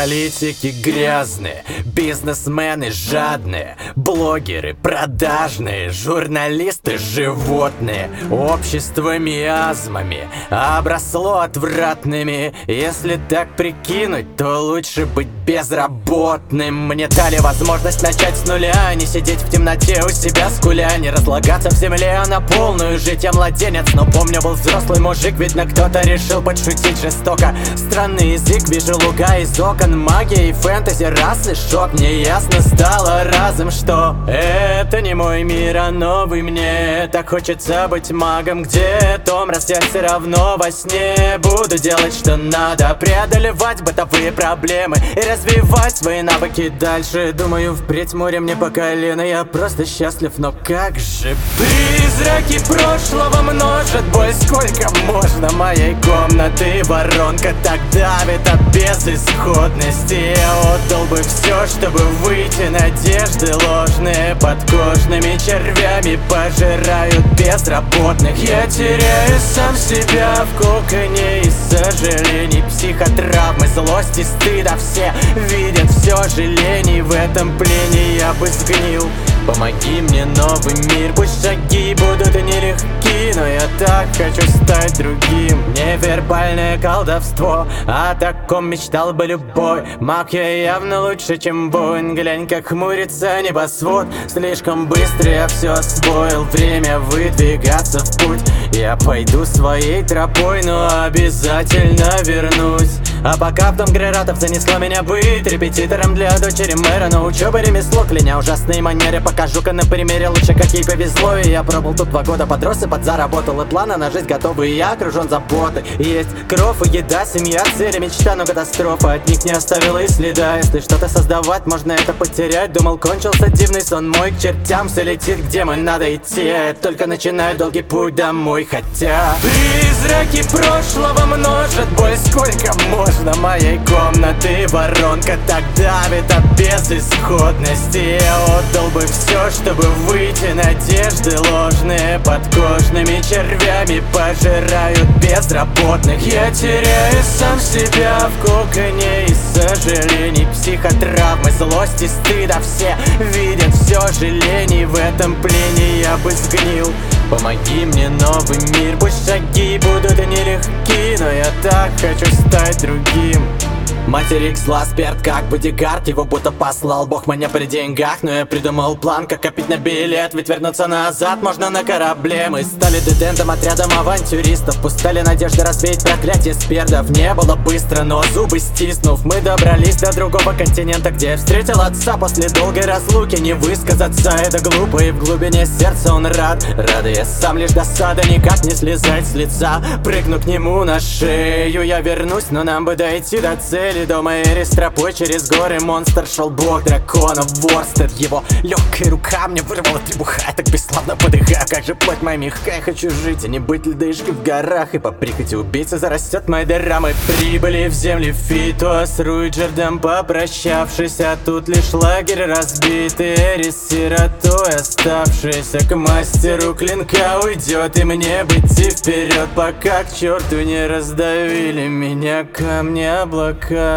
Политики грязные, бизнесмены жадные, блогеры продажные, журналисты животные. Общество миазмами обросло отвратными. Если так прикинуть, то лучше быть безработным. Мне дали возможность начать с нуля, а не сидеть в темноте у себя скуля. Не разлагаться в земле, а на полную жить. Я младенец, но помню, был взрослый мужик. Видно, кто-то решил подшутить жестоко. Странный язык, вижу луга из окон. Магия и фэнтези, расы, шок. Мне ясно стало разом, что это не мой мир, а новый мне. Так хочется быть магом, где том, раз я все равно во сне. Буду делать, что надо, преодолевать бытовые проблемы и развивать свои навыки дальше. Думаю, впредь море мне по колено. Я просто счастлив, но как же. Призраки прошлого множат боль. Сколько можно моей комнаты? Воронка так давит от безысходности. Я отдал бы все, чтобы выйти. Надежды ложные подкожными червями пожирают безработных. Я теряю сам себя в коконе из сожалений, психотравмы, злости, стыда. Все видят все жалений в этом плене. Я бы сгнил. Помоги мне, новый мир. Пусть шаги будут нелегки, но я так хочу стать другим. Невербальное колдовство, о таком мечтал бы любой маг. Я явно лучше, чем воин. Глянь, как хмурится небосвод. Слишком быстро я все освоил. Время выдвигаться в путь. Я пойду своей тропой, но обязательно вернусь. А пока в дом Грератов занесло меня быть репетитором для дочери мэра. Но учеба ремесло, кляня ужасные манеры. Покажу-ка на примере лучше, как ей повезло. И я пробыл тут 2 года, подрос и подзаработал. И планы на жизнь готовы, и я окружен заботой. Есть кровь и еда, семья, цели, мечта, но катастрофа от них не оставила и следа. Если что-то создавать, можно это потерять. Думал, кончился дивный сон мой, к чертям все летит, где мы надо идти. Я только начинаю долгий путь домой, хотя призраки прошлого множат боль. Сколько можно моей комнаты? Воронка так давит от безысходности. Я отдал бы все, чтобы выйти. Надежды ложные подкожными червями пожирают безработных. Я теряю сам себя в коконе из сожалений, психотравмы, злости, стыда. Все видят все жалений в этом плене. Я бы сгнил. Помоги мне, новый мир. Пусть шаги будут нелегки, но я так хочу стать другим. Материк зла, сперт как бодигард. Его будто послал Бог мне при деньгах. Но я придумал план, как копить на билет. Ведь вернуться назад можно на корабле. Мы стали детентом, отрядом авантюристов. Пустали надежды развеять проклятие спердов. Не было быстро, но зубы стиснув, мы добрались до другого континента, где я встретил отца после долгой разлуки. Не высказаться, это глупо, и в глубине сердца он рад. Рада я сам, лишь досада, никак не слезать с лица. Прыгну к нему на шею, я вернусь, но нам бы дойти до цели. До моей рестропой через горы монстр шел бог драконов Ворстед. Его легкая рука мне вырвала требуха. Так бесславно подыхая, как же плоть моя мягкая. Хочу жить, а не быть ледышкой в горах. И по прихоти убийцы зарастет мои дыра. Мы прибыли в земли Фитуа с Руиджердом попрощавшись. А тут лишь лагерь разбитый, Эрис сиротой оставшийся. К мастеру клинка уйдет, и мне бы идти вперед, пока к черту не раздавили меня камни облака.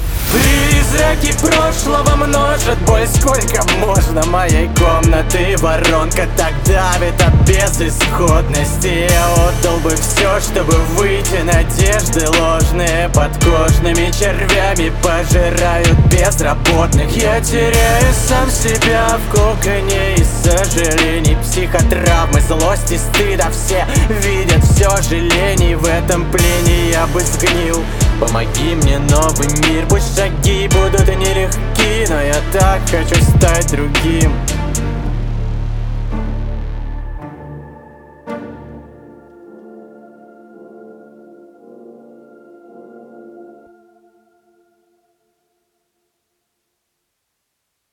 Призраки прошлого множат боль. Сколько можно моей комнаты? Воронка так давит от безысходности. Я отдал бы все, чтобы выйти. Надежды ложные подкожными червями пожирают безработных. Я теряю сам себя в коконе из сожалений, психотравмы, злости, стыда. Все видят все жалений в этом плене. Я бы сгнил. Помоги мне, новый мир. Пусть шаги будут нелегки, но я так хочу стать другим.